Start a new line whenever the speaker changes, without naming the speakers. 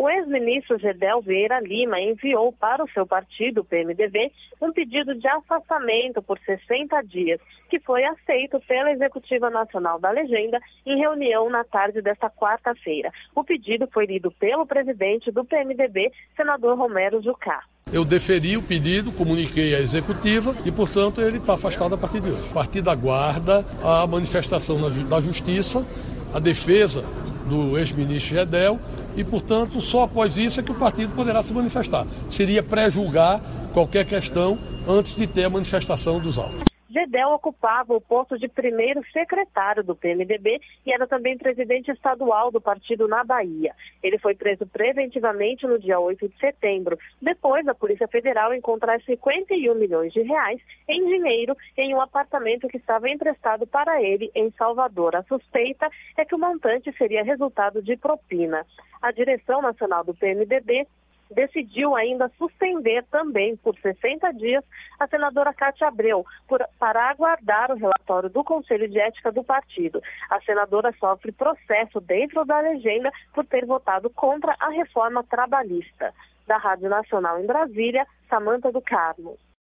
O ex-ministro Gedel Vieira Lima enviou para o seu partido, o PMDB, um pedido de afastamento por 60 dias, que foi aceito pela Executiva Nacional da Legenda em reunião na tarde desta quarta-feira. O pedido foi lido pelo presidente do PMDB, senador Romero Jucá.
Eu deferi o pedido, comuniquei à Executiva e, portanto, ele está afastado a partir de hoje. O partido aguarda a manifestação da Justiça, a defesa do ex-ministro Gedel e, portanto, só após isso é que o partido poderá se manifestar. Seria pré-julgar qualquer questão antes de ter a manifestação dos autos.
Gedel ocupava o posto de primeiro secretário do PMDB e era também presidente estadual do partido na Bahia. Ele foi preso preventivamente no dia 8 de setembro, depois da Polícia Federal encontrar 51 milhões de reais em dinheiro em um apartamento que estava emprestado para ele em Salvador. A suspeita é que o montante seria resultado de propina. A direção nacional do PMDB decidiu ainda suspender também por 60 dias a senadora Cátia Abreu para aguardar o relatório do Conselho de Ética do partido. A senadora sofre processo dentro da legenda por ter votado contra a reforma trabalhista. Da Rádio Nacional em Brasília, Samanta do Carmo.